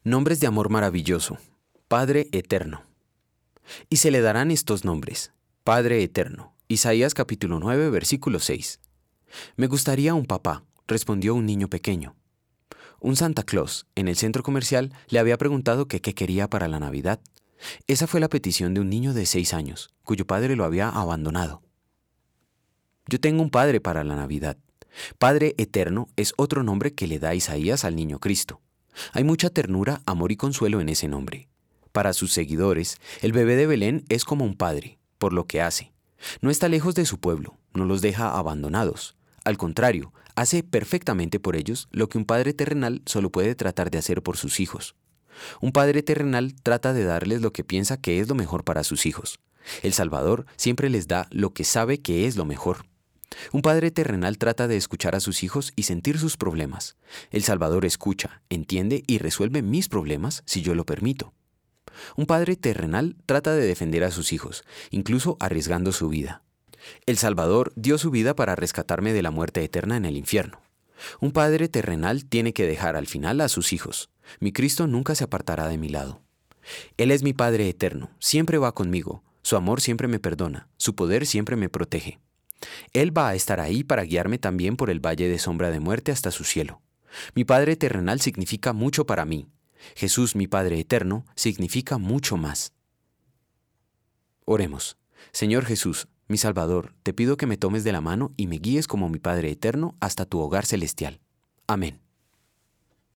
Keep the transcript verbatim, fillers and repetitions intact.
Nombres de amor maravilloso. Padre eterno. Y se le darán estos nombres. Padre eterno. Isaías capítulo nueve, versículo seis. Me gustaría un papá, respondió un niño pequeño. Un Santa Claus, en el centro comercial, le había preguntado que qué quería para la Navidad. Esa fue la petición de un niño de seis años, cuyo padre lo había abandonado. Yo tengo un padre para la Navidad. Padre eterno es otro nombre que le da Isaías al niño Cristo. Hay mucha ternura, amor y consuelo en ese nombre. Para sus seguidores, el bebé de Belén es como un padre, por lo que hace. No está lejos de su pueblo, no los deja abandonados. Al contrario, hace perfectamente por ellos lo que un padre terrenal solo puede tratar de hacer por sus hijos. Un padre terrenal trata de darles lo que piensa que es lo mejor para sus hijos. El Salvador siempre les da lo que sabe que es lo mejor. Un padre terrenal trata de escuchar a sus hijos y sentir sus problemas. El Salvador escucha, entiende y resuelve mis problemas si yo lo permito. Un padre terrenal trata de defender a sus hijos, incluso arriesgando su vida. El Salvador dio su vida para rescatarme de la muerte eterna en el infierno. Un padre terrenal tiene que dejar al final a sus hijos. Mi Cristo nunca se apartará de mi lado. Él es mi Padre eterno, siempre va conmigo. Su amor siempre me perdona, su poder siempre me protege. Él va a estar ahí para guiarme también por el valle de sombra de muerte hasta su cielo. Mi Padre terrenal significa mucho para mí. Jesús, mi Padre eterno, significa mucho más. Oremos. Señor Jesús, mi Salvador, te pido que me tomes de la mano y me guíes como mi Padre eterno hasta tu hogar celestial. Amén.